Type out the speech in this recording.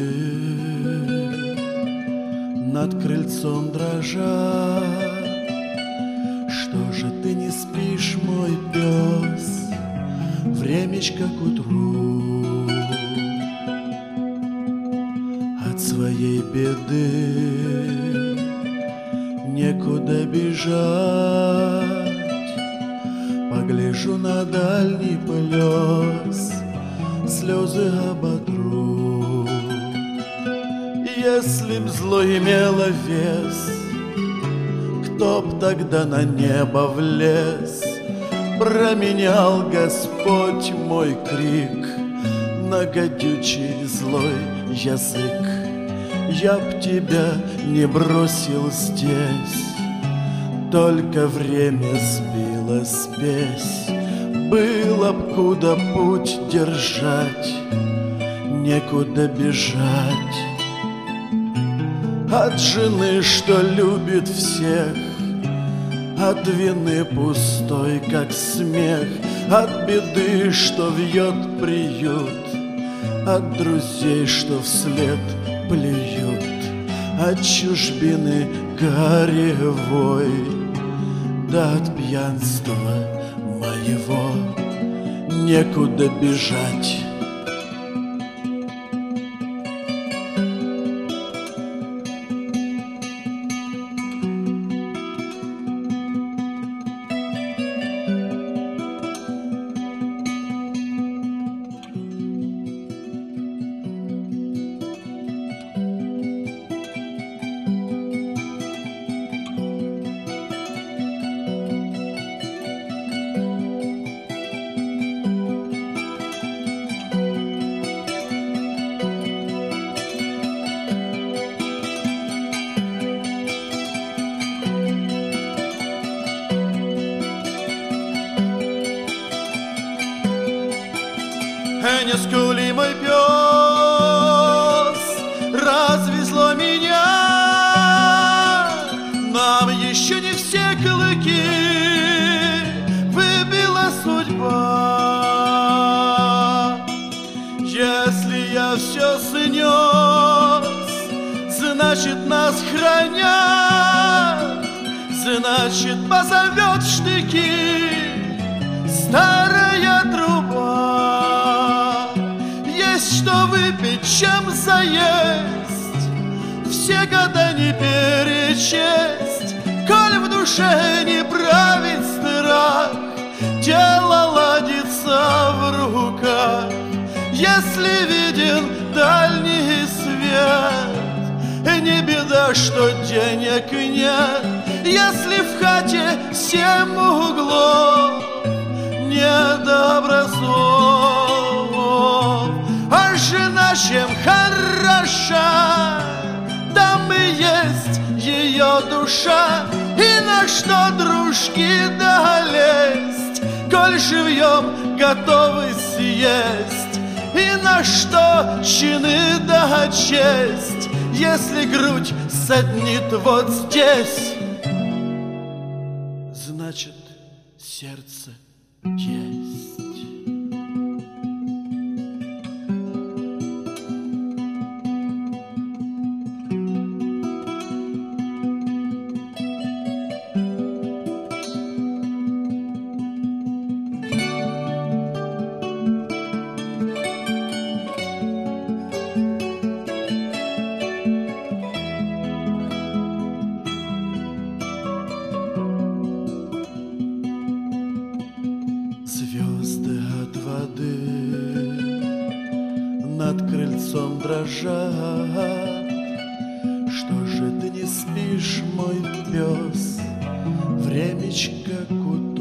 над крыльцом дрожат. Что же ты не спишь, мой пес, времечко к утру? От своей беды некуда бежать. Погляжу на дальний плес, слезы оботру. Если б зло имело вес, кто б тогда на небо влез? Променял Господь мой крик на гадючий злой язык. Я б тебя не бросил здесь, только время сбило спесь. Было б куда путь держать, некуда бежать. От жены, что любит всех, от вины пустой, как смех, от беды, что вьет приют, от друзей, что вслед плюют, от чужбины горевой, да от пьянства моего некуда бежать. Не скули, мой пес, развезло меня. Нам еще не все клыки выбила судьба. Если я все снес, значит нас хранят, значит позовет в штыки старая труба. Что выпить, чем заесть, все года не перечесть. Коль в душе не правит страх, дело ладится в руках. Если виден дальний свет, не беда, что денег нет. Если в хате 7 углов, не добросов, а жена чем хороша, там и есть ее душа. И на что дружки долезть, коль живьем готовы съесть? И на что чины да честь, если грудь саднит вот здесь? Значит, сердце есть. Звезды от воды над крыльцом дрожат. Что же ты не спишь, мой пес, времечко к утру?